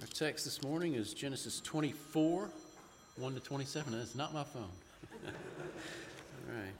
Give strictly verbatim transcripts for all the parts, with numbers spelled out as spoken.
Our text this morning is Genesis twenty-four, one to twenty-seven. That's not my phone. All right.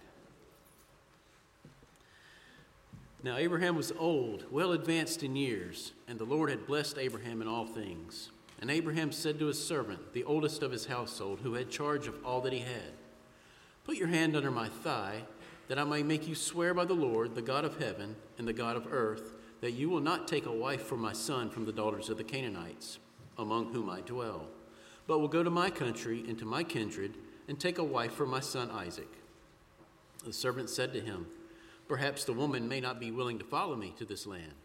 Now Abraham was old, well advanced in years, and the Lord had blessed Abraham in all things. And Abraham said to his servant, the oldest of his household, who had charge of all that he had, "Put your hand under my thigh, that I may make you swear by the Lord, the God of heaven and the God of earth, that you will not take a wife for my son from the daughters of the Canaanites, among whom I dwell, but will go to my country and to my kindred, and take a wife for my son Isaac." The servant said to him, "Perhaps the woman may not be willing to follow me to this land.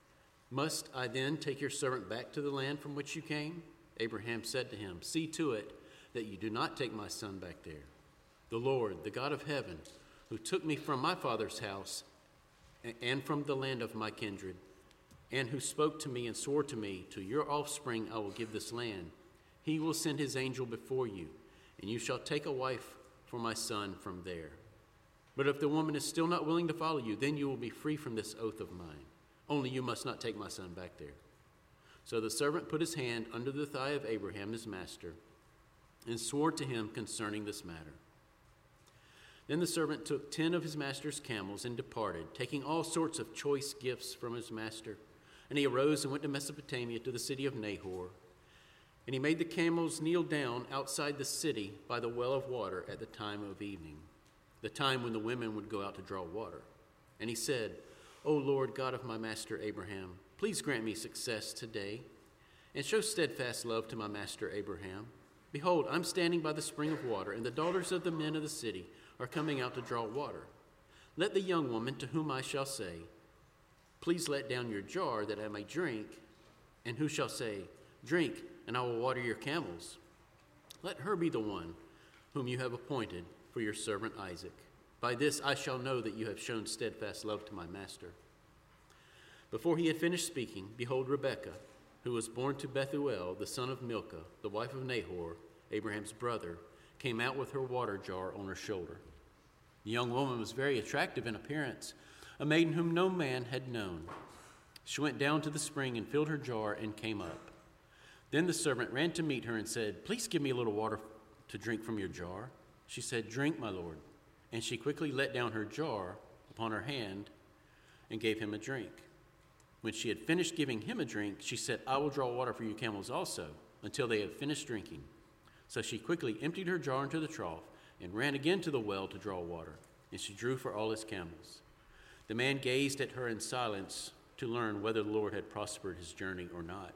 Must I then take your servant back to the land from which you came?" Abraham said to him, "See to it that you do not take my son back there. The Lord, the God of heaven, who took me from my father's house and from the land of my kindred, and who spoke to me and swore to me, to your offspring I will give this land. He will send his angel before you, and you shall take a wife for my son from there. But if the woman is still not willing to follow you, then you will be free from this oath of mine. Only you must not take my son back there." So the servant put his hand under the thigh of Abraham, his master, and swore to him concerning this matter. Then the servant took ten of his master's camels and departed, taking all sorts of choice gifts from his master. And he arose and went to Mesopotamia, to the city of Nahor. And he made the camels kneel down outside the city by the well of water at the time of evening, the time when the women would go out to draw water. And he said, "O Lord, God of my master Abraham, please grant me success today, and show steadfast love to my master Abraham. Behold, I'm standing by the spring of water, and the daughters of the men of the city are coming out to draw water. Let the young woman to whom I shall say, 'Please let down your jar that I may drink,' and who shall say, 'Drink, and I will water your camels,' let her be the one whom you have appointed for your servant Isaac. By this I shall know that you have shown steadfast love to my master." Before he had finished speaking, behold, Rebekah, who was born to Bethuel, the son of Milcah, the wife of Nahor, Abraham's brother, came out with her water jar on her shoulder. The young woman was very attractive in appearance, a maiden whom no man had known. She went down to the spring and filled her jar and came up. Then the servant ran to meet her and said, "Please give me a little water to drink from your jar." She said, "Drink, my lord." And she quickly let down her jar upon her hand and gave him a drink. When she had finished giving him a drink, she said, "I will draw water for your camels also, until they have finished drinking." So she quickly emptied her jar into the trough and ran again to the well to draw water, and she drew for all his camels. The man gazed at her in silence to learn whether the Lord had prospered his journey or not.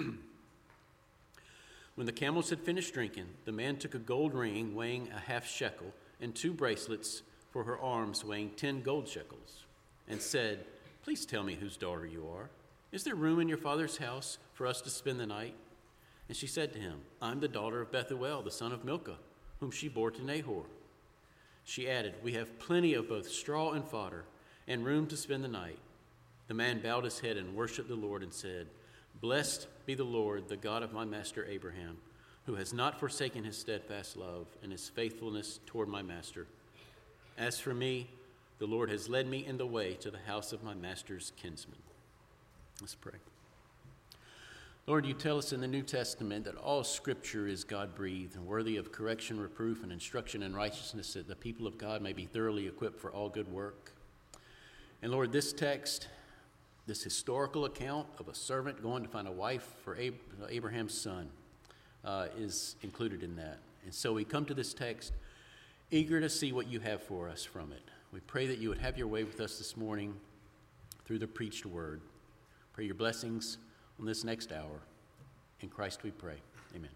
When the camels had finished drinking, the man took a gold ring weighing a half shekel and two bracelets for her arms weighing ten gold shekels, and said, "Please tell me whose daughter you are. Is there room in your father's house for us to spend the night?" And she said to him, "I'm the daughter of Bethuel, the son of Milcah, whom she bore to Nahor." She added, "We have plenty of both straw and fodder, and room to spend the night." The man bowed his head and worshipped the Lord and said, "Blessed be the Lord, the God of my master Abraham, who has not forsaken his steadfast love and his faithfulness toward my master. As for me, the Lord has led me in the way to the house of my master's kinsman." Let's pray. Lord, you tell us in the New Testament that all Scripture is God-breathed and worthy of correction, reproof, and instruction in righteousness, that the people of God may be thoroughly equipped for all good work. And Lord, this text, this historical account of a servant going to find a wife for Abraham's son, uh, is included in that. And so we come to this text eager to see what you have for us from it. We pray that you would have your way with us this morning through the preached word. Pray your blessings on this next hour. In Christ we pray. Amen.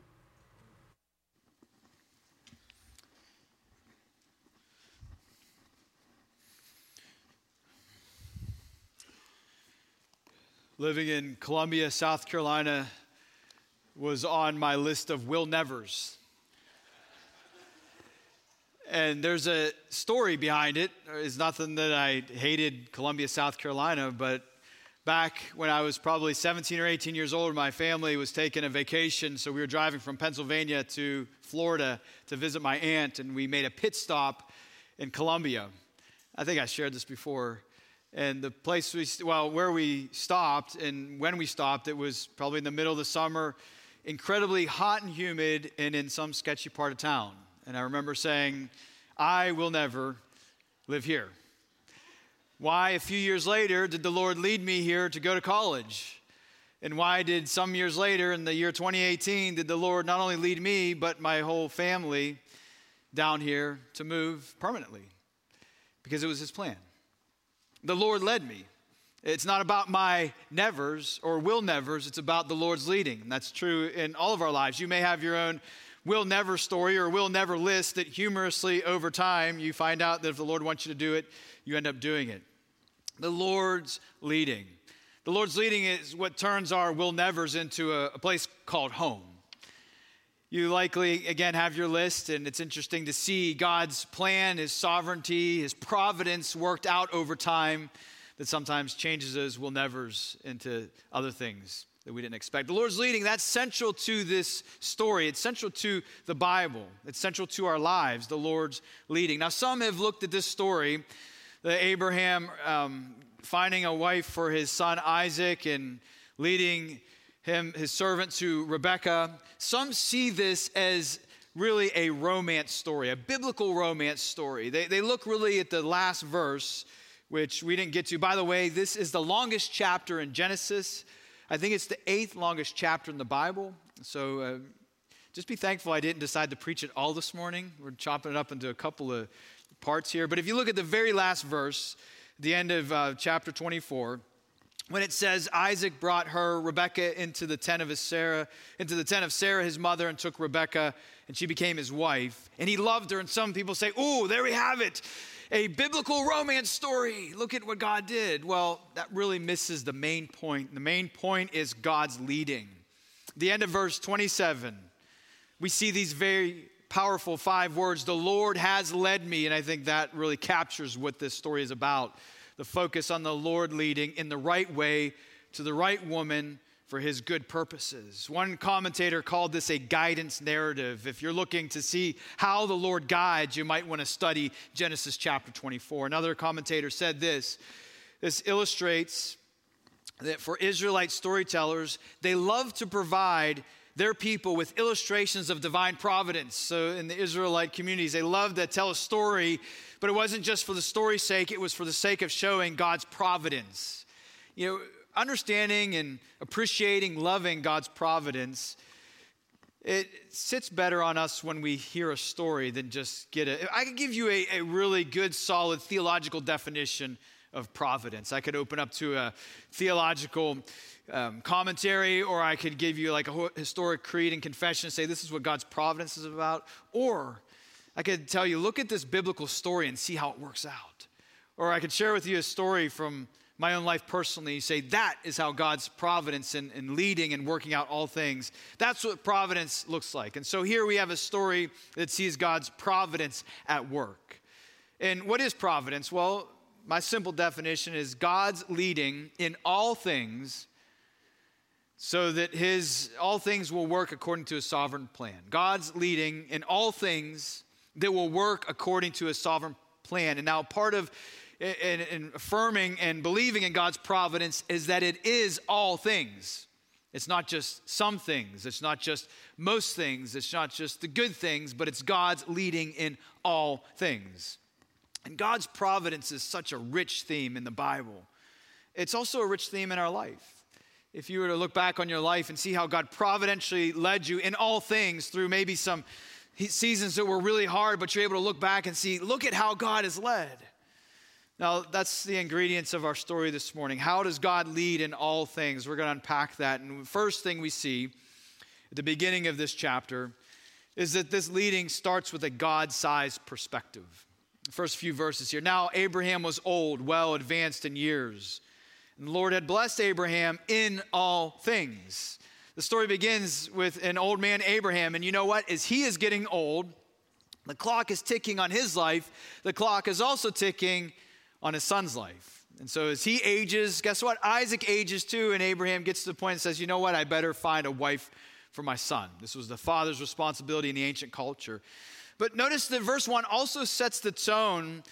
Living in Columbia, South Carolina was on my list of will nevers. And there's a story behind it. It's nothing that I hated Columbia, South Carolina, but back when I was probably seventeen or eighteen years old, my family was taking a vacation, so we were driving from Pennsylvania to Florida to visit my aunt, and we made a pit stop in Columbia. I think I shared this before. And the place we, well, where we stopped and when we stopped, it was probably in the middle of the summer, incredibly hot and humid and in some sketchy part of town. And I remember saying, I will never live here. Why, a few years later, did the Lord lead me here to go to college? And why did some years later, in the year twenty eighteen, did the Lord not only lead me, but my whole family down here to move permanently? Because it was his plan. The Lord led me. It's not about my nevers or will nevers. It's about the Lord's leading. And that's true in all of our lives. You may have your own will never story or will never list that humorously over time you find out that if the Lord wants you to do it, you end up doing it. The Lord's leading. The Lord's leading is what turns our will nevers into a, a place called home. You likely, again, have your list, and it's interesting to see God's plan, his sovereignty, his providence worked out over time that sometimes changes those will nevers into other things that we didn't expect. The Lord's leading, that's central to this story. It's central to the Bible. It's central to our lives, the Lord's leading. Now, some have looked at this story, the Abraham um, finding a wife for his son Isaac and leading him, his servant, to Rebekah. Some see this as really a romance story, a biblical romance story. They, they look really at the last verse, which we didn't get to. By the way, this is the longest chapter in Genesis. I think it's the eighth longest chapter in the Bible. So uh, just be thankful I didn't decide to preach it all this morning. We're chopping it up into a couple of parts here. But if you look at the very last verse, the end of uh, chapter twenty-four, when it says Isaac brought her, Rebekah, into the tent of his Sarah, into the tent of Sarah, his mother, and took Rebekah, and she became his wife. And he loved her. And some people say, "Ooh, there we have it. A biblical romance story. Look at what God did." Well, that really misses the main point. The main point is God's leading. The end of verse twenty-seven, we see these very powerful five words, "The Lord has led me." And I think that really captures what this story is about. The focus on the Lord leading in the right way to the right woman for his good purposes. One commentator called this a guidance narrative. If you're looking to see how the Lord guides, you might want to study Genesis chapter twenty-four. Another commentator said this: this illustrates that for Israelite storytellers, they love to provide their people with illustrations of divine providence. So in the Israelite communities, they loved to tell a story, but it wasn't just for the story's sake, it was for the sake of showing God's providence. You know, understanding and appreciating, loving God's providence, it sits better on us when we hear a story than just get it. I could give you a, a really good, solid theological definition of providence. I could open up to a theological um, commentary, or I could give you like a historic creed and confession and say this is what God's providence is about. Or I could tell you, look at this biblical story and see how it works out. Or I could share with you a story from my own life personally. You say that is how God's providence and, and leading and working out all things. That's what providence looks like. And so here we have a story that sees God's providence at work. And what is providence? Well, my simple definition is God's leading in all things so that his all things will work according to his sovereign plan. God's leading in all things that will work according to his sovereign plan. And now part of in, in affirming and believing in God's providence is that it is all things. It's not just some things. It's not just most things. It's not just the good things, but it's God's leading in all things. And God's providence is such a rich theme in the Bible. It's also a rich theme in our life. If you were to look back on your life and see how God providentially led you in all things through maybe some seasons that were really hard, but you're able to look back and see, look at how God has led. Now, that's the ingredients of our story this morning. How does God lead in all things? We're going to unpack that. And the first thing we see at the beginning of this chapter is that this leading starts with a God-sized perspective. The first few verses here. Now, Abraham was old, well advanced in years. And the Lord had blessed Abraham in all things. The story begins with an old man, Abraham. And you know what? As he is getting old, the clock is ticking on his life. The clock is also ticking on his son's life. And so as he ages, guess what? Isaac ages too. And Abraham gets to the point and says, you know what? I better find a wife for my son. This was the father's responsibility in the ancient culture. But notice that verse one also sets the tone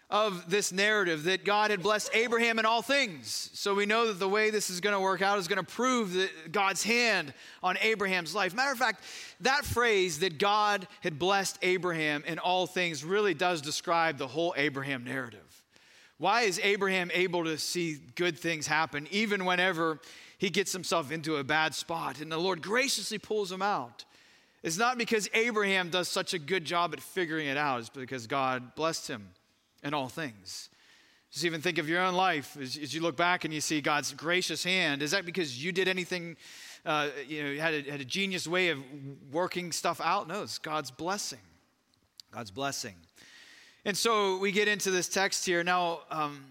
of this narrative that God had blessed Abraham in all things. So we know that the way this is going to work out is going to prove that God's hand on Abraham's life. Matter of fact, that phrase that God had blessed Abraham in all things really does describe the whole Abraham narrative. Why is Abraham able to see good things happen even whenever he gets himself into a bad spot and the Lord graciously pulls him out? It's not because Abraham does such a good job at figuring it out. It's because God blessed him in all things. Just even think of your own life as, as you look back and you see God's gracious hand. Is that because you did anything, uh, you know, you had a, had a genius way of working stuff out? No, it's God's blessing. God's blessing. And so we get into this text here. Now, um,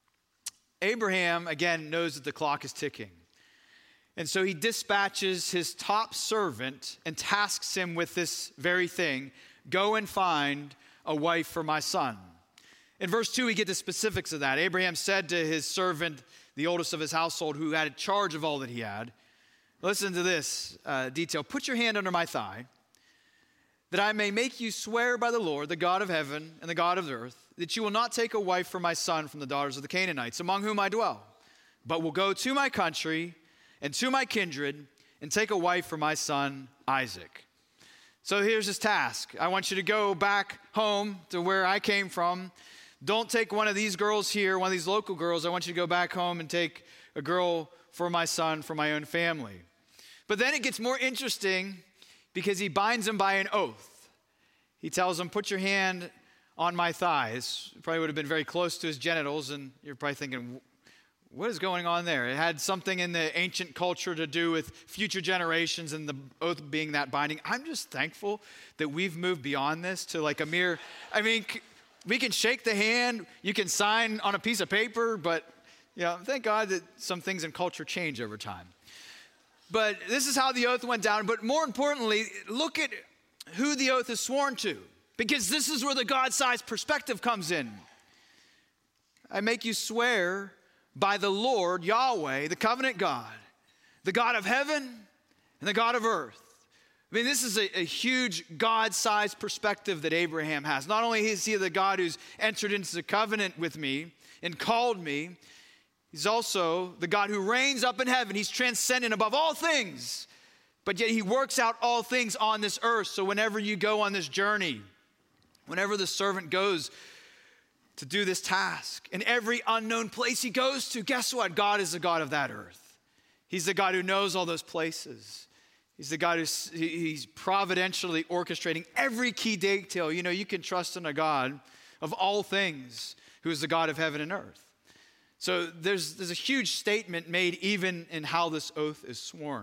Abraham, again, knows that the clock is ticking. And so he dispatches his top servant and tasks him with this very thing. Go and find a wife for my son. In verse two, we get the specifics of that. Abraham said to his servant, the oldest of his household, who had charge of all that he had, listen to this uh, detail. Put your hand under my thigh, that I may make you swear by the Lord, the God of heaven and the God of the earth, that you will not take a wife for my son from the daughters of the Canaanites, among whom I dwell, but will go to my country and to my kindred and take a wife for my son Isaac. So here's his task. I want you to go back home to where I came from. Don't take one of these girls here, one of these local girls. I want you to go back home and take a girl for my son, for my own family. But then it gets more interesting because he binds him by an oath. He tells him, put your hand on my thighs. Probably would have been very close to his genitals, and you're probably thinking, what is going on there? It had something in the ancient culture to do with future generations and the oath being that binding. I'm just thankful that we've moved beyond this to like a mere, I mean, we can shake the hand, you can sign on a piece of paper, but you know, thank God that some things in culture change over time. But this is how the oath went down. But more importantly, look at who the oath is sworn to, because this is where the God-sized perspective comes in. I make you swear by the Lord, Yahweh, the covenant God, the God of heaven and the God of earth. I mean, this is a, a huge God-sized perspective that Abraham has. Not only is he the God who's entered into the covenant with me and called me, he's also the God who reigns up in heaven. He's transcendent above all things, but yet he works out all things on this earth. So whenever you go on this journey, whenever the servant goes to do this task, in every unknown place he goes to, guess what? God is the God of that earth. He's the God who knows all those places. He's the God who's he's providentially orchestrating every key detail. You know, you can trust in a God of all things who is the God of heaven and earth. So there's, there's a huge statement made even in how this oath is sworn.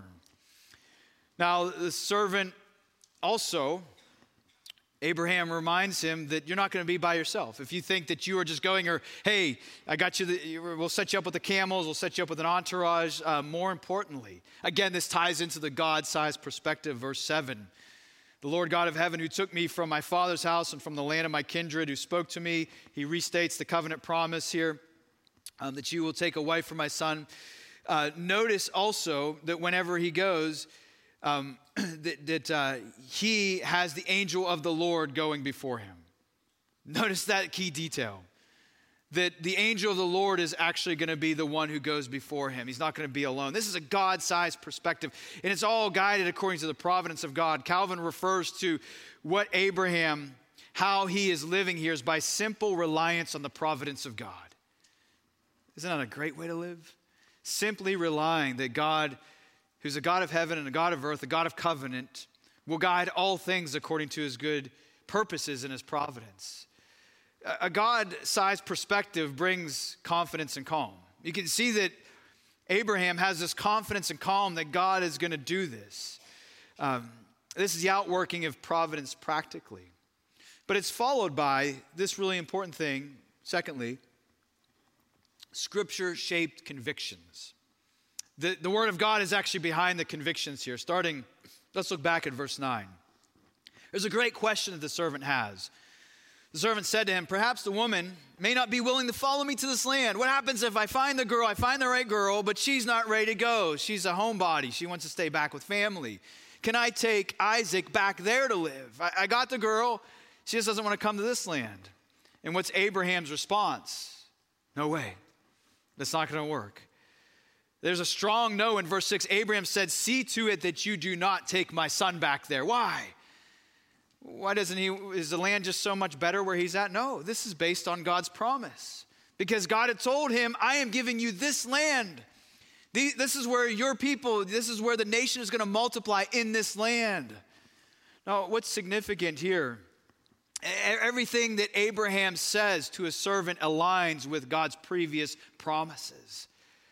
Now, the servant also, Abraham reminds him that you're not going to be by yourself. If you think that you are just going, or hey, I got you, the, we'll set you up with the camels, we'll set you up with an entourage. Uh, more importantly, again, this ties into the God-sized perspective, verse seven. The Lord God of heaven who took me from my father's house and from the land of my kindred, who spoke to me, he restates the covenant promise here, um, that you will take a wife for my son. Uh, notice also that whenever he goes, Um, that, that uh, he has the angel of the Lord going before him. Notice that key detail. That the angel of the Lord is actually going to be the one who goes before him. He's not going to be alone. This is a God-sized perspective, and it's all guided according to the providence of God. Calvin refers to what Abraham, how he is living here is by simple reliance on the providence of God. Isn't that a great way to live? Simply relying that God, who's a God of heaven and a God of earth, a God of covenant, will guide all things according to his good purposes and his providence. A God-sized perspective brings confidence and calm. You can see that Abraham has this confidence and calm that God is going to do this. Um, this is the outworking of providence practically. But it's followed by this really important thing. Secondly, Scripture-shaped convictions. The, the word of God is actually behind the convictions here. Starting, let's look back at verse nine. There's a great question that the servant has. The servant said to him, perhaps the woman may not be willing to follow me to this land. What happens if I find the girl, I find the right girl, but she's not ready to go? She's a homebody. She wants to stay back with family. Can I take Isaac back there to live? I, I got the girl. She just doesn't want to come to this land. And what's Abraham's response? No way. That's not going to work. There's a strong no in verse six. Abraham said, see to it that you do not take my son back there. Why? Why doesn't he, is the land just so much better where he's at? No, this is based on God's promise. Because God had told him, I am giving you this land. This is where your people, this is where the nation is going to multiply in this land. Now, what's significant here? Everything that Abraham says to his servant aligns with God's previous promises.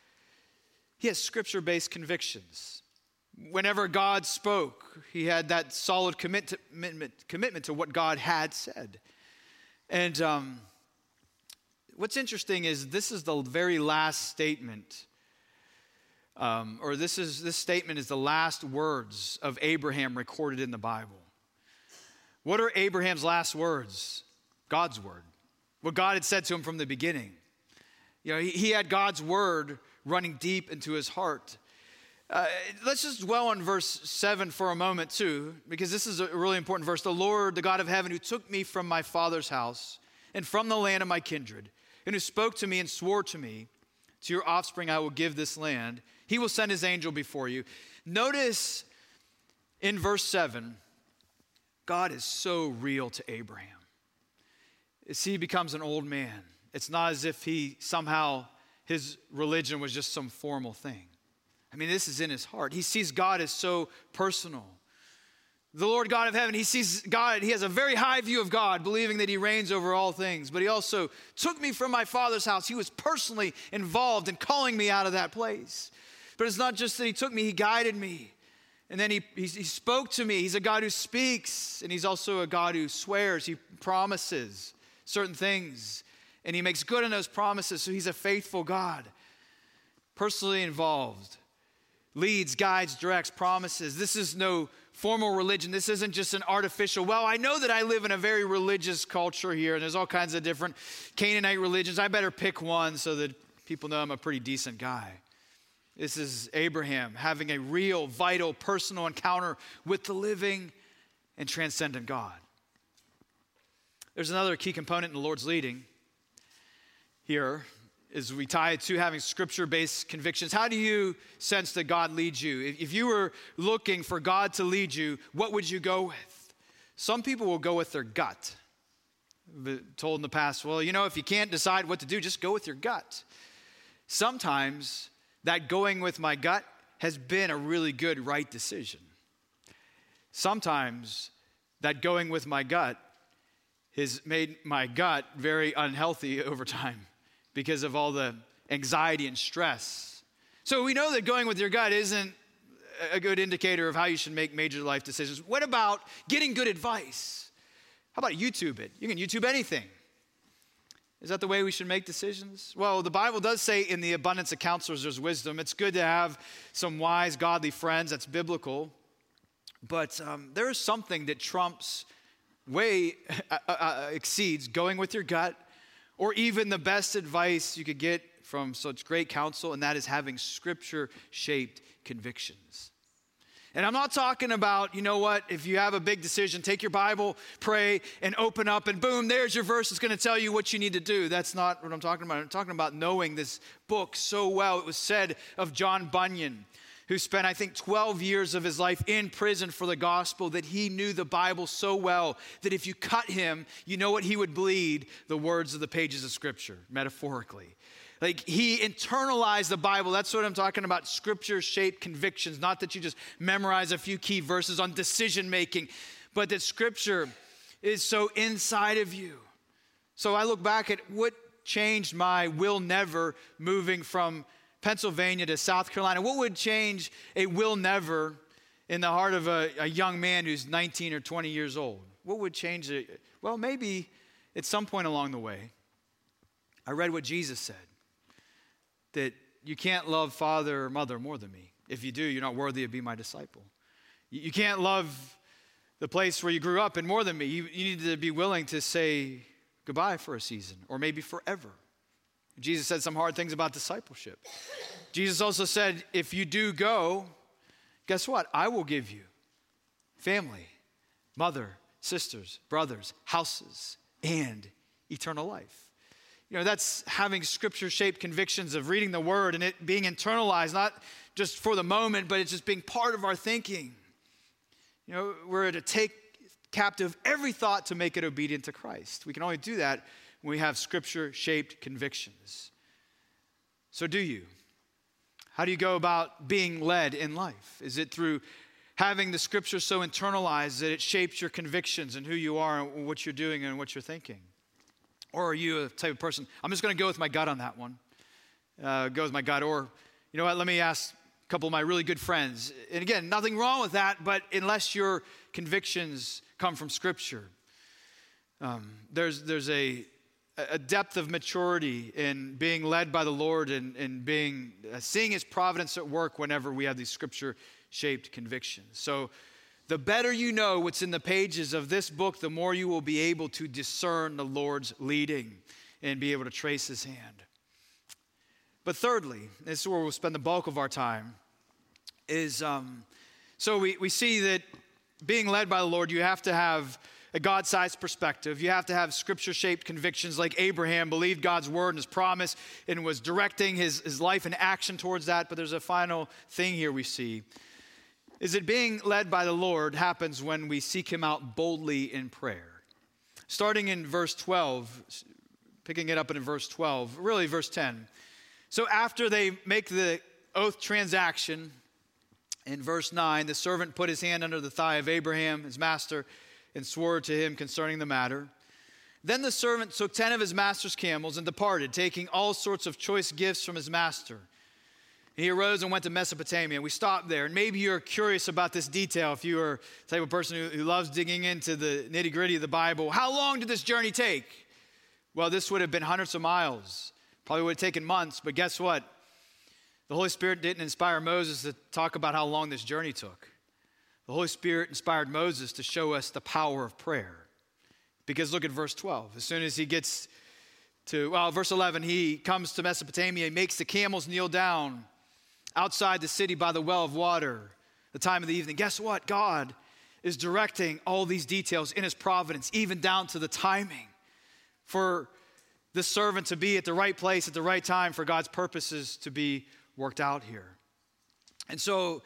He has scripture-based convictions. Whenever God spoke, he had that solid commit to, commitment, commitment to what God had said. And um, what's interesting is this is the very last statement, um, or this is this statement is the last words of Abraham recorded in the Bible. What are Abraham's last words? God's word. What God had said to him from the beginning. You know, he, he had God's word running deep into his heart. Uh, let's just dwell on verse seven for a moment too, because this is a really important verse. The Lord, the God of heaven, who took me from my father's house and from the land of my kindred, and who spoke to me and swore to me, to your offspring I will give this land. He will send his angel before you. Notice in verse seven, God is so real to Abraham. As he becomes an old man, it's not as if he somehow, his religion was just some formal thing. I mean, this is in his heart. He sees God as so personal. The Lord God of heaven, he sees God, he has a very high view of God, believing that he reigns over all things. But he also took me from my father's house. He was personally involved in calling me out of that place. But it's not just that he took me, he guided me. And then he, he, he spoke to me. He's a God who speaks, and he's also a God who swears. He promises certain things, and he makes good on those promises. So he's a faithful God, personally involved, leads, guides, directs, promises. This is no formal religion. This isn't just an artificial, well, I know that I live in a very religious culture here, and there's all kinds of different Canaanite religions. I better pick one so that people know I'm a pretty decent guy. This is Abraham having a real, vital, personal encounter with the living and transcendent God. There's another key component in the Lord's leading here is we tie it to having scripture-based convictions. How do you sense that God leads you? If you were looking for God to lead you, what would you go with? Some people will go with their gut. I've been told in the past, well, you know, if you can't decide what to do, just go with your gut. Sometimes that going with my gut has been a really good, right decision. Sometimes that going with my gut has made my gut very unhealthy over time because of all the anxiety and stress. So we know that going with your gut isn't a good indicator of how you should make major life decisions. What about getting good advice? How about YouTube it? You can YouTube anything. Is that the way we should make decisions? Well, the Bible does say in the abundance of counselors there's wisdom. It's good to have some wise, godly friends. That's biblical. But um, there is something that trumps, way uh, uh, exceeds going with your gut, or even the best advice you could get from such great counsel, and that is having scripture-shaped convictions. And I'm not talking about, you know what, if you have a big decision, take your Bible, pray, and open up, and boom, there's your verse. It's going to tell you what you need to do. That's not what I'm talking about. I'm talking about knowing this book so well. It was said of John Bunyan, who spent, I think, twelve years of his life in prison for the gospel, that he knew the Bible so well that if you cut him, you know what he would bleed? The words of the pages of Scripture, metaphorically. Like, he internalized the Bible. That's what I'm talking about, scripture-shaped convictions. Not that you just memorize a few key verses on decision-making, but that Scripture is so inside of you. So I look back at what changed my will never moving from Pennsylvania to South Carolina. What would change a will never in the heart of a, a young man who's nineteen or twenty years old? What would change it? Well, maybe at some point along the way, I read what Jesus said, that you can't love father or mother more than me. If you do, you're not worthy to be my disciple. You can't love the place where you grew up in more than me. You, you need to be willing to say goodbye for a season, or maybe forever. Jesus said some hard things about discipleship. Jesus also said, if you do go, guess what? I will give you family, mother, sisters, brothers, houses, and eternal life. You know, that's having scripture-shaped convictions of reading the word and it being internalized, not just for the moment, but it's just being part of our thinking. You know, we're to take captive every thought to make it obedient to Christ. We can only do that when we have scripture-shaped convictions. So do you? How do you go about being led in life? Is it through having the scripture so internalized that it shapes your convictions and who you are and what you're doing and what you're thinking? Or are you a type of person, I'm just going to go with my gut on that one. Uh, go with my gut. Or, you know what, let me ask a couple of my really good friends. And again, nothing wrong with that, but unless your convictions come from Scripture, um, there's there's a, a depth of maturity in being led by the Lord and, and being uh, seeing His providence at work whenever we have these Scripture-shaped convictions. So the better you know what's in the pages of this book, the more you will be able to discern the Lord's leading and be able to trace His hand. But thirdly, this is where we'll spend the bulk of our time, is um, so we, we see that being led by the Lord, you have to have a God-sized perspective. You have to have scripture-shaped convictions like Abraham believed God's word and His promise and was directing his, his life and action towards that. But there's a final thing here we see, is that being led by the Lord happens when we seek Him out boldly in prayer. Starting in verse twelve, picking it up in verse twelve, really verse ten. So after they make the oath transaction, in verse nine, the servant put his hand under the thigh of Abraham, his master, and swore to him concerning the matter. Then the servant took ten of his master's camels and departed, taking all sorts of choice gifts from his master. He arose and went to Mesopotamia. We stopped there. And maybe you're curious about this detail if you are the type of person who, who loves digging into the nitty-gritty of the Bible. How long did this journey take? Well, this would have been hundreds of miles. Probably would have taken months. But guess what? The Holy Spirit didn't inspire Moses to talk about how long this journey took. The Holy Spirit inspired Moses to show us the power of prayer. Because look at verse twelve. As soon as he gets to, well, verse eleven, he comes to Mesopotamia. He makes the camels kneel down outside the city by the well of water, the time of the evening. Guess what? God is directing all these details in His providence, even down to the timing for the servant to be at the right place at the right time for God's purposes to be worked out here. And so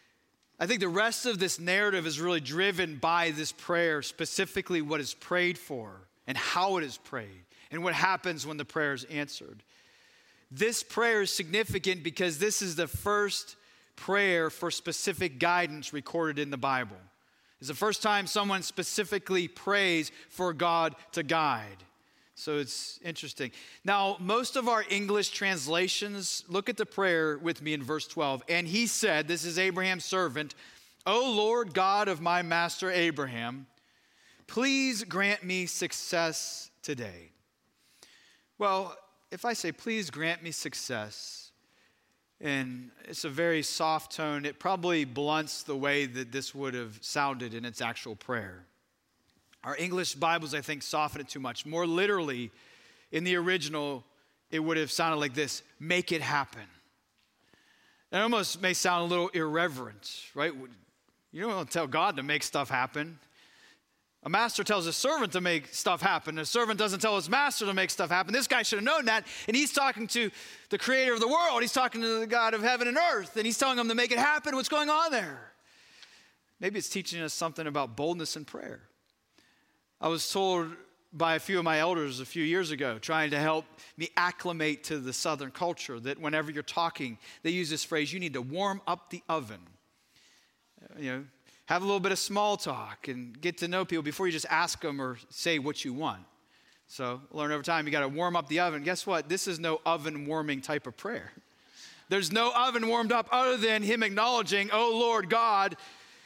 I think the rest of this narrative is really driven by this prayer, specifically what is prayed for and how it is prayed and what happens when the prayer is answered. This prayer is significant because this is the first prayer for specific guidance recorded in the Bible. It's the first time someone specifically prays for God to guide. So it's interesting. Now, most of our English translations, look at the prayer with me in verse twelve. And he said, this is Abraham's servant, O Lord God of my master Abraham, please grant me success today. Well, if I say, please grant me success, and it's a very soft tone, it probably blunts the way that this would have sounded in its actual prayer. Our English Bibles, I think, soften it too much. More literally, in the original, it would have sounded like this: make it happen. It almost may sound a little irreverent, right? You don't tell God to make stuff happen. A master tells a servant to make stuff happen. A servant doesn't tell his master to make stuff happen. This guy should have known that. And he's talking to the creator of the world. He's talking to the God of heaven and earth. And he's telling him to make it happen. What's going on there? Maybe it's teaching us something about boldness in prayer. I was told by a few of my elders a few years ago, trying to help me acclimate to the Southern culture, that whenever you're talking, they use this phrase, you need to warm up the oven. You know, have a little bit of small talk and get to know people before you just ask them or say what you want. So learn over time, you got to warm up the oven. Guess what? This is no oven warming type of prayer. There's no oven warmed up other than him acknowledging, oh Lord God,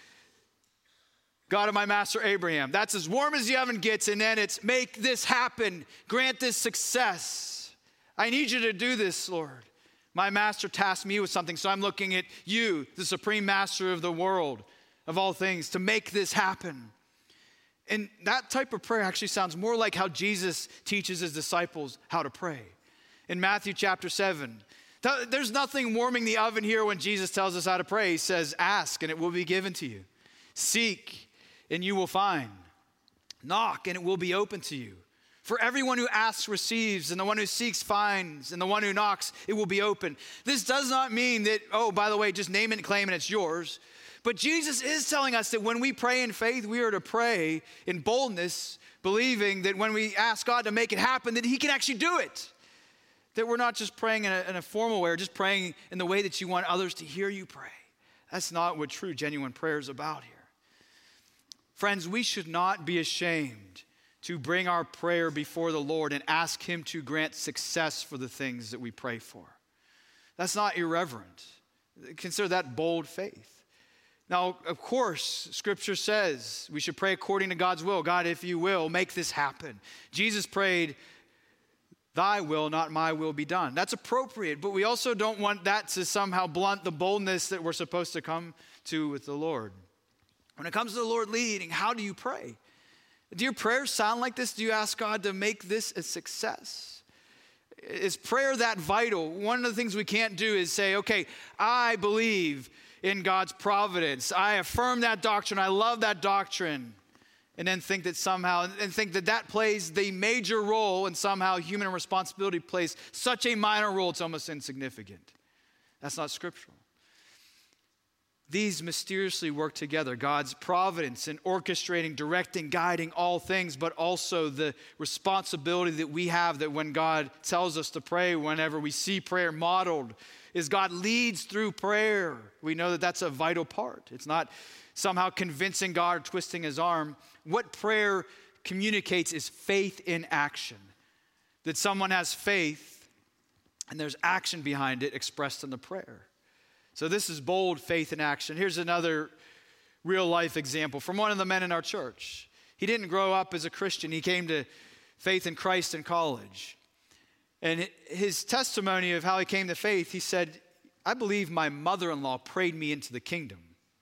God of my master Abraham. That's as warm as the oven gets, and then it's make this happen. Grant this success. I need you to do this, Lord. My master tasked me with something, so I'm looking at you, the supreme master of the world, of all things, to make this happen. And that type of prayer actually sounds more like how Jesus teaches his disciples how to pray. In Matthew chapter seven, there's nothing warming the oven here when Jesus tells us how to pray. He says, ask and it will be given to you. Seek and you will find. Knock and it will be open to you. For everyone who asks receives, and the one who seeks finds, and the one who knocks, it will be open. This does not mean that, oh, by the way, just name it and claim it, it's yours. But Jesus is telling us that when we pray in faith, we are to pray in boldness, believing that when we ask God to make it happen, that he can actually do it. That we're not just praying in a, in a formal way, or just praying in the way that you want others to hear you pray. That's not what true, genuine prayer is about here. Friends, we should not be ashamed to bring our prayer before the Lord and ask him to grant success for the things that we pray for. That's not irreverent. Consider that bold faith. Now, of course, Scripture says we should pray according to God's will. God, if you will, make this happen. Jesus prayed, thy will, not my will, be done. That's appropriate, but we also don't want that to somehow blunt the boldness that we're supposed to come to with the Lord. When it comes to the Lord leading, how do you pray? Do your prayers sound like this? Do you ask God to make this a success? Is prayer that vital? One of the things we can't do is say, okay, I believe in God's providence. I affirm that doctrine. I love that doctrine. And then think that somehow, and think that that plays the major role, and somehow human responsibility plays such a minor role, it's almost insignificant. That's not scriptural. These mysteriously work together. God's providence in orchestrating, directing, guiding all things, but also the responsibility that we have that when God tells us to pray, whenever we see prayer modeled, is God leads through prayer. We know that that's a vital part. It's not somehow convincing God or twisting his arm. What prayer communicates is faith in action. That someone has faith and there's action behind it expressed in the prayer. So this is bold faith in action. Here's another real life example from one of the men in our church. He didn't grow up as a Christian. He came to faith in Christ in college. And his testimony of how he came to faith, he said, I believe my mother-in-law prayed me into the kingdom.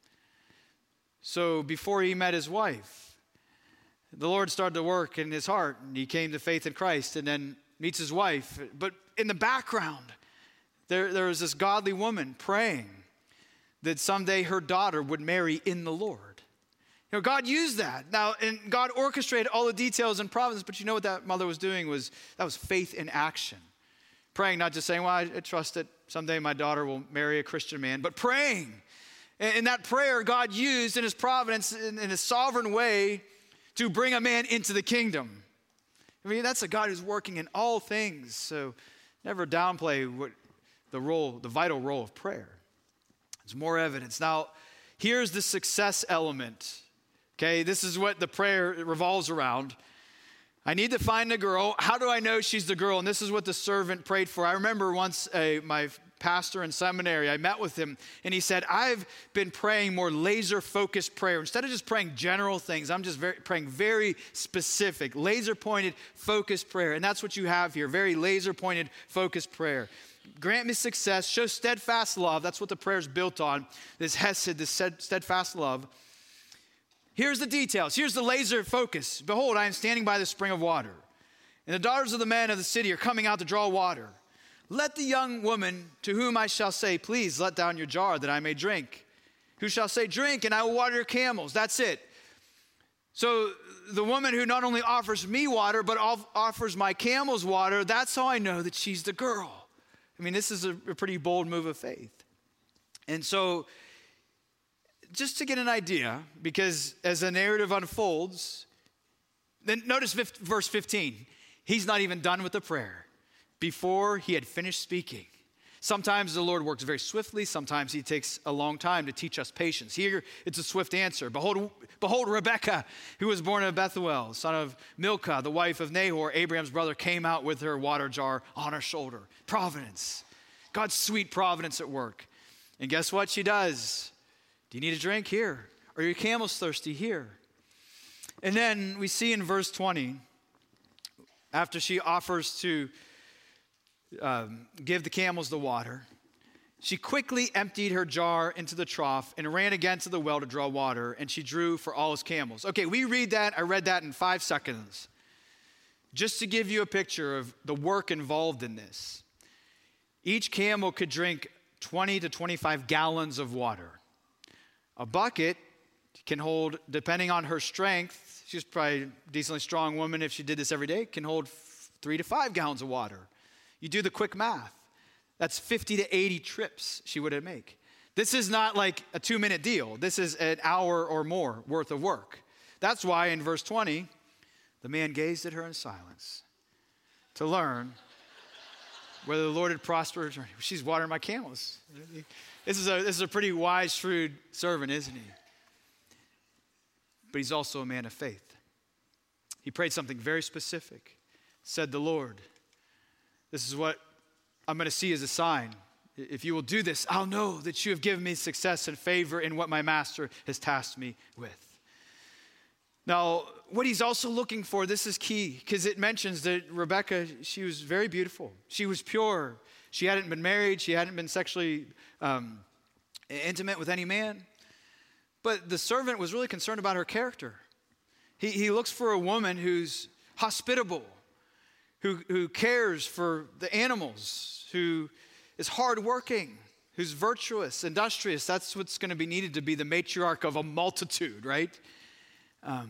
So before he met his wife, the Lord started to work in his heart, and he came to faith in Christ, and then meets his wife. But in the background, There, there was this godly woman praying that someday her daughter would marry in the Lord. You know, God used that. Now, and God orchestrated all the details and providence, but you know what that mother was doing was, that was faith in action. Praying, not just saying, well, I, I trust that someday my daughter will marry a Christian man, but praying. And, and that prayer God used in his providence, in, in his sovereign way, to bring a man into the kingdom. I mean, that's a God who's working in all things, so never downplay what the role, the vital role of prayer. There's more evidence. Now, here's the success element. Okay, this is what the prayer revolves around. I need to find a girl. How do I know she's the girl? And this is what the servant prayed for. I remember once a, my pastor in seminary, I met with him, and he said, I've been praying more laser-focused prayer. Instead of just praying general things, I'm just very, praying very specific, laser-pointed, focused prayer. And that's what you have here, very laser-pointed, focused prayer. Grant me success, show steadfast love. That's what the prayer is built on, this hesed, this steadfast love. Here's the details. Here's the laser focus. Behold, I am standing by the spring of water, and the daughters of the men of the city are coming out to draw water. Let the young woman to whom I shall say, please let down your jar that I may drink, who shall say, drink, and I will water your camels. That's it. So the woman who not only offers me water, but offers my camels water, that's how I know that she's the girl. I mean, this is a, a pretty bold move of faith. And so, just to get an idea, because as the narrative unfolds, then notice verse fifteen. He's not even done with the prayer before he had finished speaking. Sometimes the Lord works very swiftly. Sometimes he takes a long time to teach us patience. Here, it's a swift answer. Behold, behold, Rebekah, who was born of Bethuel, son of Milcah, the wife of Nahor, Abraham's brother, came out with her water jar on her shoulder. Providence. God's sweet providence at work. And guess what she does? Do you need a drink? Here. Are your camels thirsty? Here. And then we see in verse twenty, after she offers to Um, give the camels the water, she quickly emptied her jar into the trough and ran again to the well to draw water, and she drew for all his camels. Okay, we read that. I read that in five seconds. Just to give you a picture of the work involved in this. Each camel could drink twenty to twenty-five gallons of water. A bucket can hold, depending on her strength, she's probably a decently strong woman if she did this every day, can hold f- three to five gallons of water. You do the quick math. That's fifty to eighty trips she would make. This is not like a two-minute deal. This is an hour or more worth of work. That's why in verse twenty, the man gazed at her in silence to learn whether the Lord had prospered her. She's watering my camels. This is a, this is a pretty wise, shrewd servant, isn't he? But he's also a man of faith. He prayed something very specific. Said the Lord, this is what I'm going to see as a sign. If you will do this, I'll know that you have given me success and favor in what my master has tasked me with. Now, what he's also looking for, this is key, because it mentions that Rebekah, she was very beautiful. She was pure. She hadn't been married. She hadn't been sexually um, intimate with any man. But the servant was really concerned about her character. He, he looks for a woman who's hospitable, who, who cares for the animals, who is hardworking, who's virtuous, industrious. That's what's going to be needed to be the matriarch of a multitude, right? Um,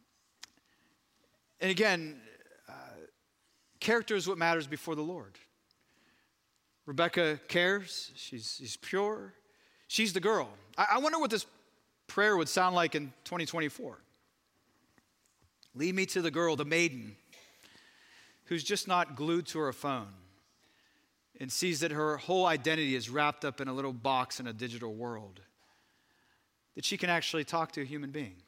and again, uh, character is what matters before the Lord. Rebekah cares. She's, she's pure. She's the girl. I, I wonder what this prayer would sound like in twenty twenty-four. Lead me to the girl, the maiden, who's just not glued to her phone and sees that her whole identity is wrapped up in a little box in a digital world, that she can actually talk to a human being.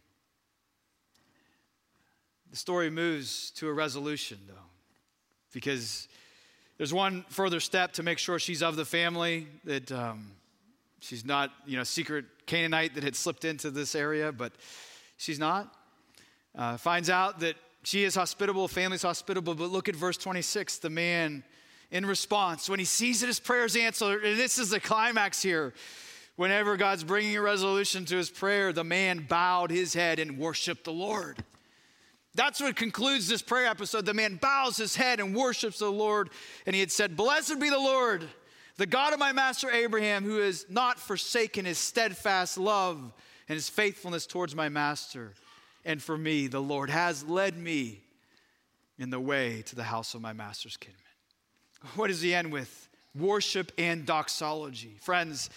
The story moves to a resolution, though, because there's one further step to make sure she's of the family, that um, she's not, you know, secret Canaanite that had slipped into this area, but she's not. Uh, finds out that she is hospitable, family's hospitable, but look at verse twenty-six, the man in response, when he sees that his prayer's answered, and this is the climax here, whenever God's bringing a resolution to his prayer, the man bowed his head and worshiped the Lord. That's what concludes this prayer episode. The man bows his head and worships the Lord. And he had said, blessed be the Lord, the God of my master Abraham, who has not forsaken his steadfast love and his faithfulness towards my master. And for me, the Lord has led me in the way to the house of my master's kinsman. What does he end with? Worship and doxology. Friends,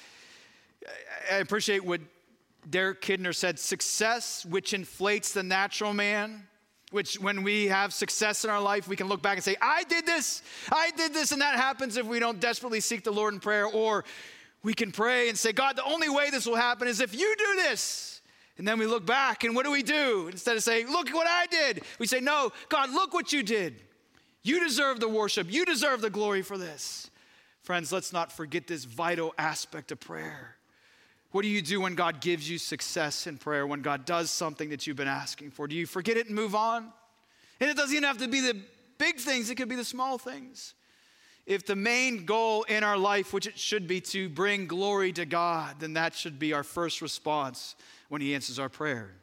I appreciate what Derek Kidner said. Success, which inflates the natural man, which when we have success in our life, we can look back and say, I did this, I did this, and that happens if we don't desperately seek the Lord in prayer. Or we can pray and say, God, the only way this will happen is if you do this. And then we look back, and what do we do? Instead of saying, look what I did, we say, no, God, look what you did. You deserve the worship. You deserve the glory for this. Friends, let's not forget this vital aspect of prayer. What do you do when God gives you success in prayer, when God does something that you've been asking for? Do you forget it and move on? And it doesn't even have to be the big things. It could be the small things. If the main goal in our life, which it should be to bring glory to God, then that should be our first response when he answers our prayer.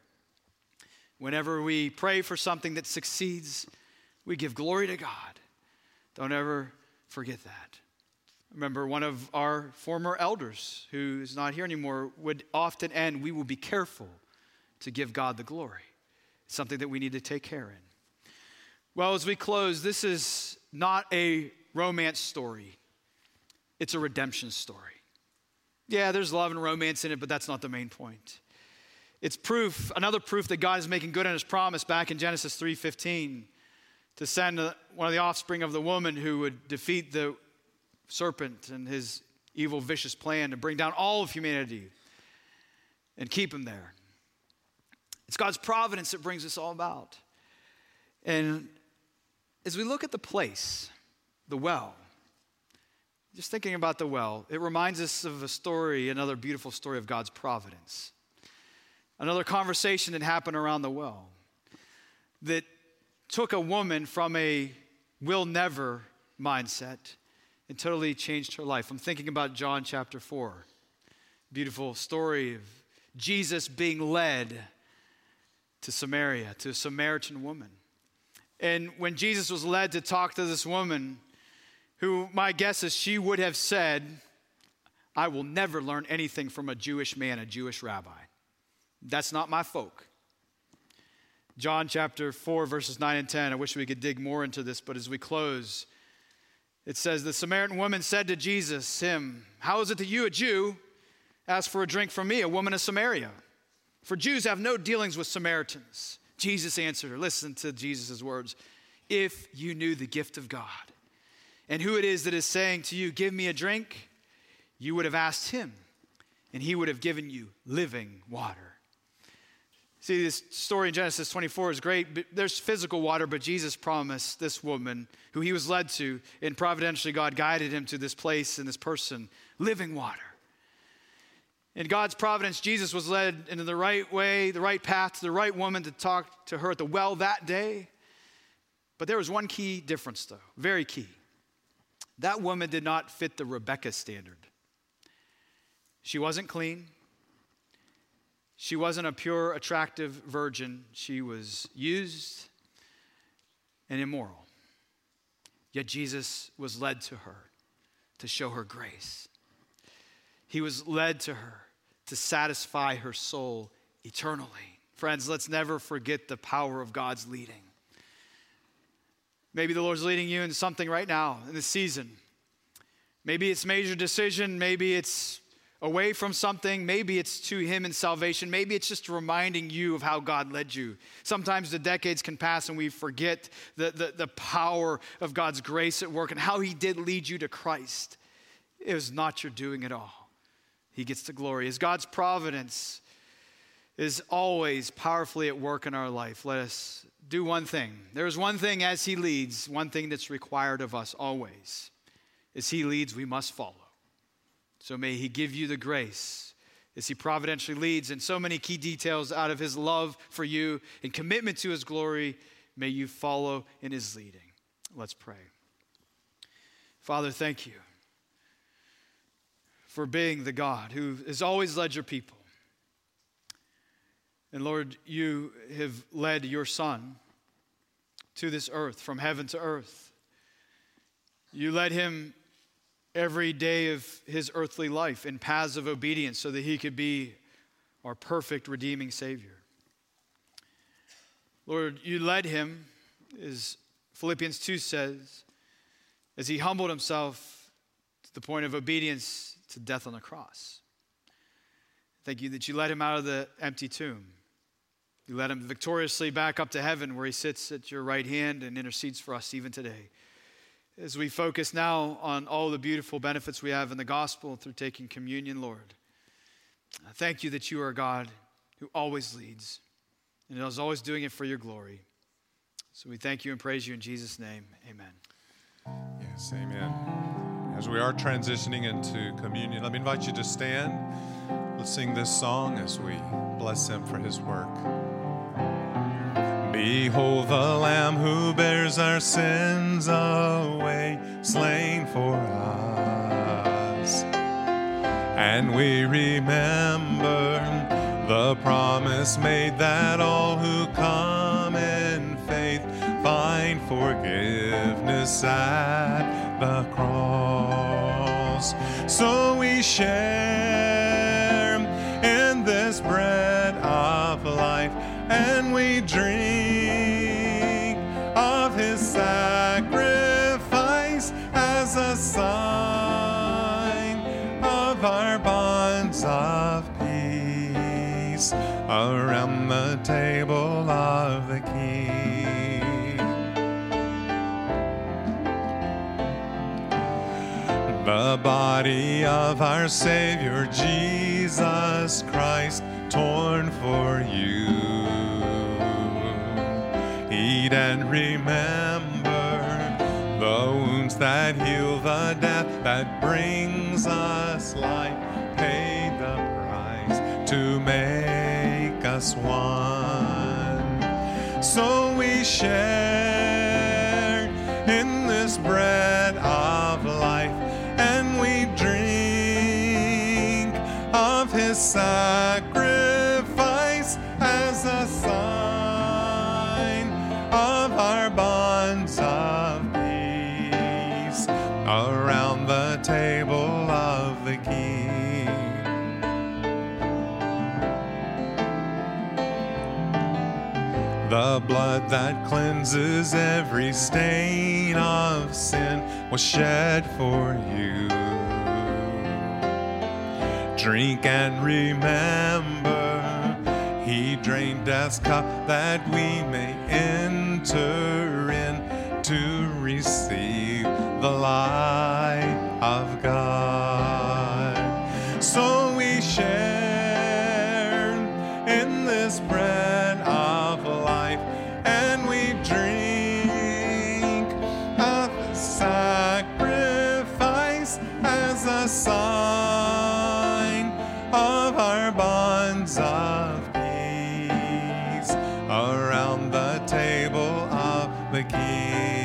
Whenever we pray for something that succeeds, we give glory to God. Don't ever forget that. Remember, one of our former elders, who is not here anymore, would often end, we will be careful to give God the glory. It's something that we need to take care in. Well, as we close, this is not a romance story. It's a redemption story. Yeah, there's love and romance in it, but that's not the main point. It's proof, another proof that God is making good on his promise back in Genesis three fifteen to send one of the offspring of the woman who would defeat the serpent and his evil, vicious plan to bring down all of humanity and keep him there. It's God's providence that brings this all about. And as we look at the place, the well, just thinking about the well, it reminds us of a story, another beautiful story of God's providence. Another conversation that happened around the well that took a woman from a will never mindset and totally changed her life. I'm thinking about John chapter four. Beautiful story of Jesus being led to Samaria, to a Samaritan woman. And when Jesus was led to talk to this woman, who my guess is she would have said, I will never learn anything from a Jewish man, a Jewish rabbi. That's not my folk. John chapter four, verses nine and ten. I wish we could dig more into this, but as we close, it says, the Samaritan woman said to Jesus, him, how is it that you, a Jew, ask for a drink from me, a woman of Samaria? For Jews have no dealings with Samaritans. Jesus answered her, listen to Jesus' words, if you knew the gift of God and who it is that is saying to you, give me a drink, you would have asked him, and he would have given you living water. See, this story in Genesis twenty-four is great. But there's physical water, but Jesus promised this woman, who he was led to, and providentially God guided him to this place and this person, living water. In God's providence, Jesus was led into the right way, the right path, to the right woman to talk to her at the well that day. But there was one key difference, though, very key. That woman did not fit the Rebecca standard. She wasn't clean. She wasn't a pure, attractive virgin. She was used and immoral. Yet Jesus was led to her to show her grace. He was led to her to satisfy her soul eternally. Friends, let's never forget the power of God's leading. Maybe the Lord's leading you in something right now in this season. Maybe it's a major decision. Maybe it's away from something. Maybe it's to him in salvation. Maybe it's just reminding you of how God led you. Sometimes the decades can pass and we forget the, the, the power of God's grace at work and how he did lead you to Christ. It was not your doing at all. He gets the glory. As God's providence is always powerfully at work in our life, let us do one thing. There's one thing as he leads, one thing that's required of us always. As he leads, we must follow. So may he give you the grace as he providentially leads in so many key details out of his love for you and commitment to his glory. May you follow in his leading. Let's pray. Father, thank you for being the God who has always led your people. And Lord, you have led your Son to this earth, from heaven to earth. You led him every day of his earthly life in paths of obedience so that he could be our perfect redeeming Savior. Lord, you led him, as Philippians two says, as he humbled himself to the point of obedience to death on the cross. Thank you that you led him out of the empty tomb. You led him victoriously back up to heaven where he sits at your right hand and intercedes for us even today. As we focus now on all the beautiful benefits we have in the gospel through taking communion, Lord, I thank you that you are a God who always leads and is always doing it for your glory. So we thank you and praise you in Jesus' name. Amen. Yes, amen. As we are transitioning into communion, let me invite you to stand. Let's sing this song as we bless him for his work. Behold the Lamb who bears our sins away, slain for us. And we remember the promise made that all who come in faith find forgiveness at the cross. So we share in this bread of life, and we drink of his sacrifice as a sign of our bonds of peace around the table of the King. The body of our Savior Jesus Christ, torn for you. Eat and remember the wounds that heal, the death that brings us life, paid the price to make us one. So we share in this bread of life, and we drink of his sacrifice as a sign of our bonds of peace around the table of the King. The blood that cleanses every stain of sin was shed for you. Drink and remember, he drained death's cup that we may enter in to receive the light of God. So we share in this bread of life, and we drink of the sacrifice as a sign of our bonds of peace around the table of the King.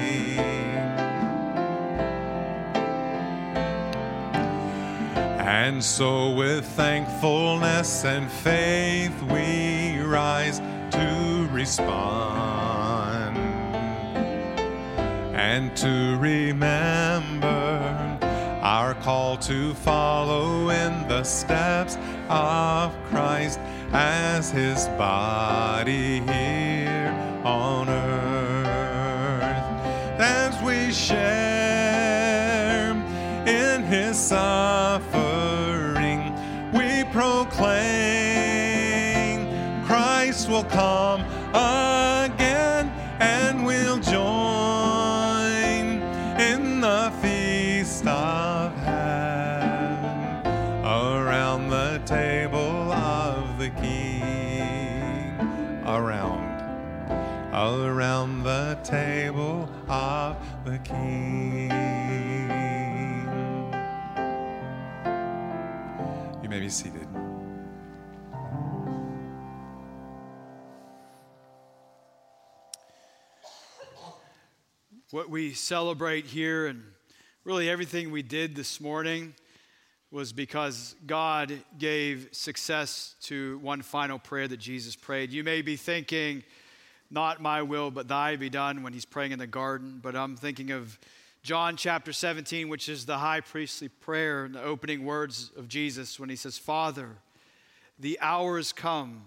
And so with thankfulness and faith we rise to respond and to remember our call to follow in the steps of Christ as his body here on earth. As we share in his suffering, we proclaim Christ will come again, and we'll join in the feast of heaven around the table of the King. Around, around the table of the King. You may be seated. What we celebrate here and really everything we did this morning was because God gave success to one final prayer that Jesus prayed. You may be thinking, not my will, but thy be done, when he's praying in the garden. But I'm thinking of John chapter seventeen, which is the high priestly prayer and the opening words of Jesus when he says, Father, the hour has come.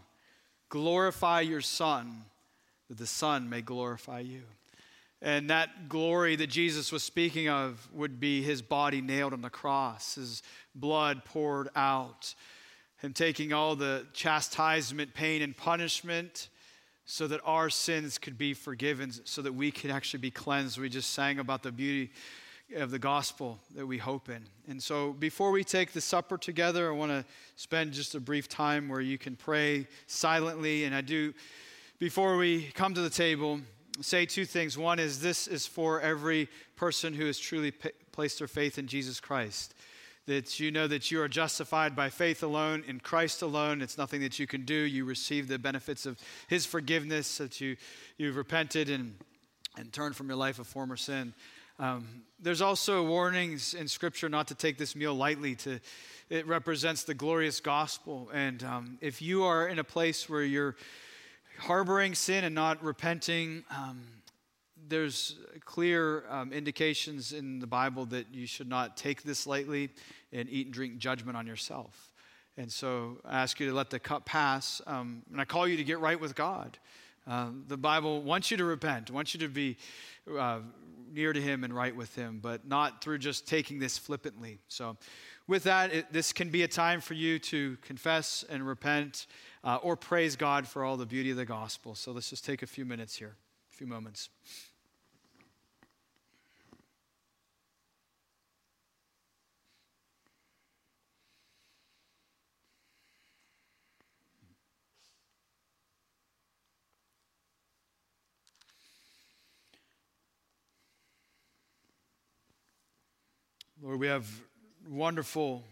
Glorify your Son, that the Son may glorify you. And that glory that Jesus was speaking of would be his body nailed on the cross, his blood poured out, him taking all the chastisement, pain, and punishment so that our sins could be forgiven, so that we could actually be cleansed. We just sang about the beauty of the gospel that we hope in. And so before we take the supper together, I want to spend just a brief time where you can pray silently. And I do, before we come to the table, say two things. One is, this is for every person who has truly p- placed their faith in Jesus Christ. That you know that you are justified by faith alone, in Christ alone. It's nothing that you can do. You receive the benefits of his forgiveness, that you, you've repented and, and turned from your life of former sin. Um, there's also warnings in Scripture not to take this meal lightly. To, it represents the glorious gospel. And um, if you are in a place where you're harboring sin and not repenting, um, there's clear um, indications in the Bible that you should not take this lightly and eat and drink judgment on yourself. And so I ask you to let the cup pass, um, and I call you to get right with God. Uh, the Bible wants you to repent, wants you to be uh, near to him and right with him, but not through just taking this flippantly. So with that, it, this can be a time for you to confess and repent, Uh, or praise God for all the beauty of the gospel. So let's just take a few minutes here, a few moments. Lord, we have wonderful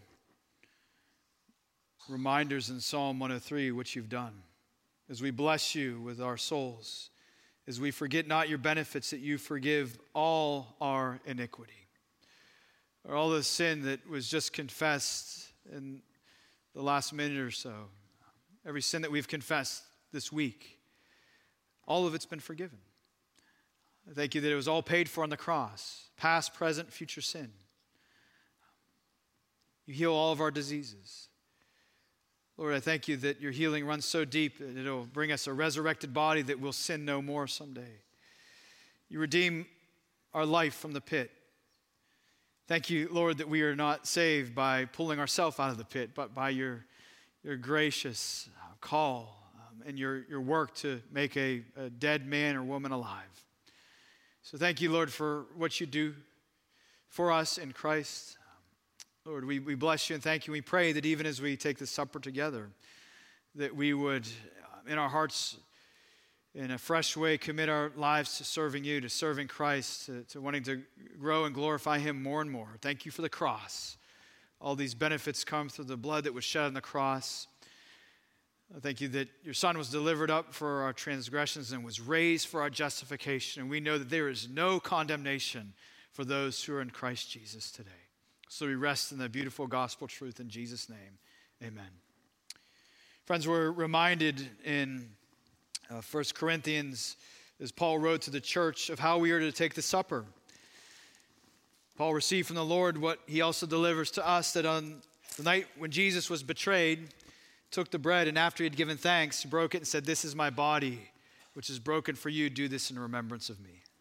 reminders in Psalm one oh three, which you've done. As we bless you with our souls, as we forget not your benefits, that you forgive all our iniquity, or all the sin that was just confessed in the last minute or so, every sin that we've confessed this week, all of it's been forgiven. I thank you that it was all paid for on the cross, past, present, future sin. You heal all of our diseases. Lord, I thank you that your healing runs so deep that it'll bring us a resurrected body that will sin no more someday. You redeem our life from the pit. Thank you, Lord, that we are not saved by pulling ourselves out of the pit, but by your, your gracious call um, and your, your work to make a, a dead man or woman alive. So thank you, Lord, for what you do for us in Christ. Lord, we, we bless you and thank you. We pray that even as we take this supper together, that we would, in our hearts, in a fresh way, commit our lives to serving you, to serving Christ, to, to wanting to grow and glorify him more and more. Thank you for the cross. All these benefits come through the blood that was shed on the cross. I thank you that your Son was delivered up for our transgressions and was raised for our justification. And we know that there is no condemnation for those who are in Christ Jesus today. So we rest in the beautiful gospel truth in Jesus' name. Amen. Friends, we're reminded in uh, First Corinthians, as Paul wrote to the church, of how we are to take the supper. Paul received from the Lord what he also delivers to us, that on the night when Jesus was betrayed, took the bread, and after he had given thanks, he broke it and said, "This is my body, which is broken for you. Do this in remembrance of me."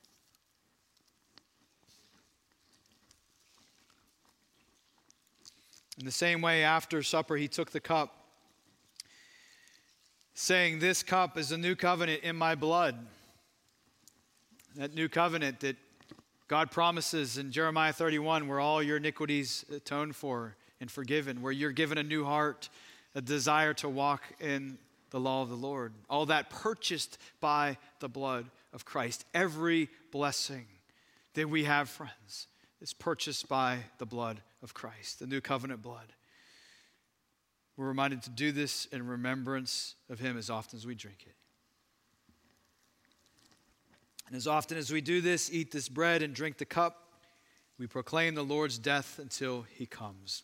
In the same way, after supper, he took the cup, saying, "This cup is a new covenant in my blood." That new covenant that God promises in Jeremiah thirty-one, where all your iniquities atoned for and forgiven, where you're given a new heart, a desire to walk in the law of the Lord. All that purchased by the blood of Christ. Every blessing that we have, friends, is purchased by the blood of Christ, the new covenant blood. We're reminded to do this in remembrance of him as often as we drink it. And as often as we do this, eat this bread and drink the cup, we proclaim the Lord's death until he comes.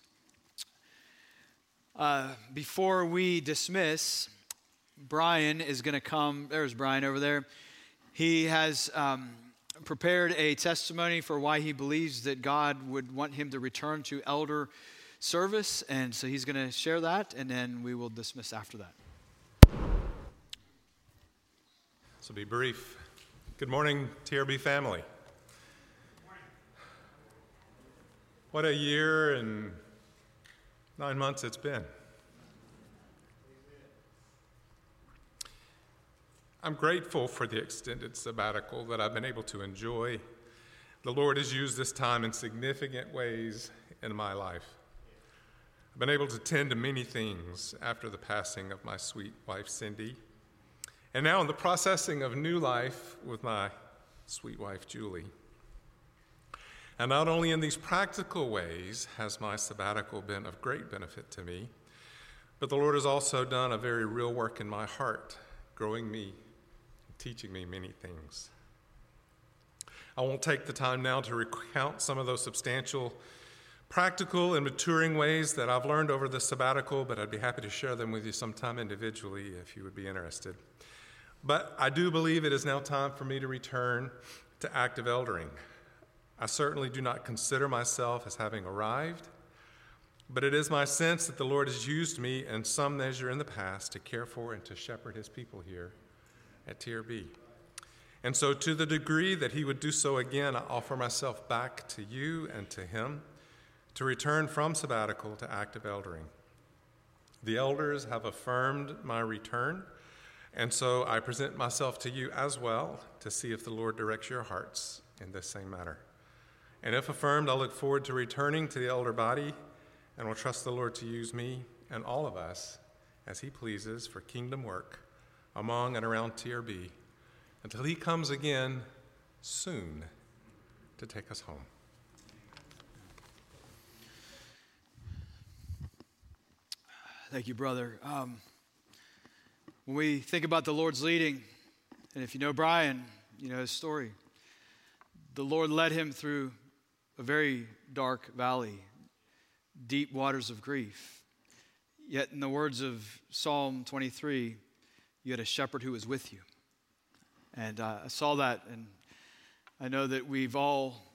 Uh, before we dismiss, Brian is going to come. There's Brian over there. He has um, prepared a testimony for why he believes that God would want him to return to elder service. And so he's going to share that, and then we will dismiss after that. This will be brief. Good morning, T R B family. Good morning. What a year and nine months it's been. I'm grateful for the extended sabbatical that I've been able to enjoy. The Lord has used this time in significant ways in my life. I've been able to tend to many things after the passing of my sweet wife, Cindy, and now in the processing of new life with my sweet wife, Julie. And not only in these practical ways has my sabbatical been of great benefit to me, but the Lord has also done a very real work in my heart, growing me, teaching me many things. I won't take the time now to recount some of those substantial, practical, and maturing ways that I've learned over the sabbatical, but I'd be happy to share them with you sometime individually if you would be interested. But I do believe it is now time for me to return to active eldering. I certainly do not consider myself as having arrived, but it is my sense that the Lord has used me in some measure in the past to care for and to shepherd his people here at T R B. And so to the degree that he would do so again, I offer myself back to you and to him to return from sabbatical to active eldering. The elders have affirmed my return, and so I present myself to you as well to see if the Lord directs your hearts in this same matter. And if affirmed, I look forward to returning to the elder body and will trust the Lord to use me and all of us as he pleases for kingdom work among and around T R B until he comes again soon to take us home. Thank you, brother. Um, when we think about the Lord's leading, and if you know Brian, you know his story. The Lord led him through a very dark valley, deep waters of grief. Yet in the words of Psalm twenty-three, you had a shepherd who was with you. And uh, I saw that, and I know that we've all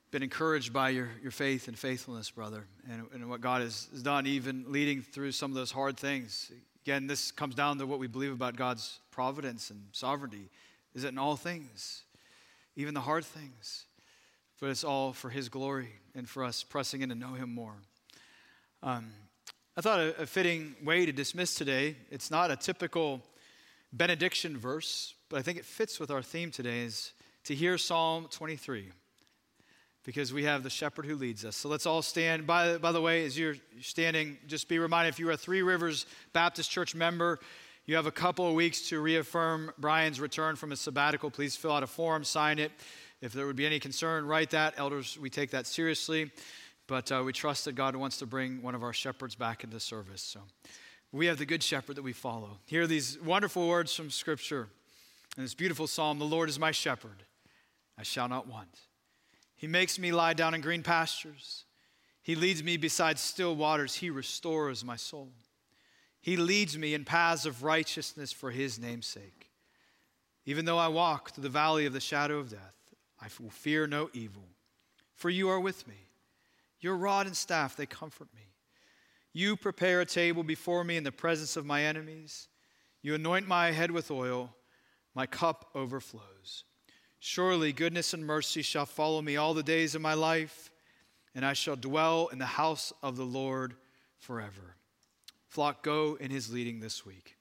been encouraged by your, your faith and faithfulness, brother, and, and what God has, has done, even leading through some of those hard things. Again, this comes down to what we believe about God's providence and sovereignty, is that in all things, even the hard things, but it's all for his glory and for us pressing in to know him more. Um, I thought a, a fitting way to dismiss today, it's not a typical benediction verse, but I think it fits with our theme today, is to hear Psalm twenty-three, because we have the shepherd who leads us. So let's all stand. By, by the way, as you're standing, just be reminded, if you are a Three Rivers Baptist Church member, you have a couple of weeks to reaffirm Brian's return from his sabbatical. Please fill out a form, sign it. If there would be any concern, write that. Elders, we take that seriously. But uh, we trust that God wants to bring one of our shepherds back into service. So we have the good shepherd that we follow. Hear these wonderful words from Scripture in this beautiful psalm. The Lord is my shepherd, I shall not want. He makes me lie down in green pastures. He leads me beside still waters. He restores my soul. He leads me in paths of righteousness for his name's sake. Even though I walk through the valley of the shadow of death, I will fear no evil, for you are with me. Your rod and staff, they comfort me. You prepare a table before me in the presence of my enemies. You anoint my head with oil. My cup overflows. Surely goodness and mercy shall follow me all the days of my life, and I shall dwell in the house of the Lord forever. Flock, go in his leading this week.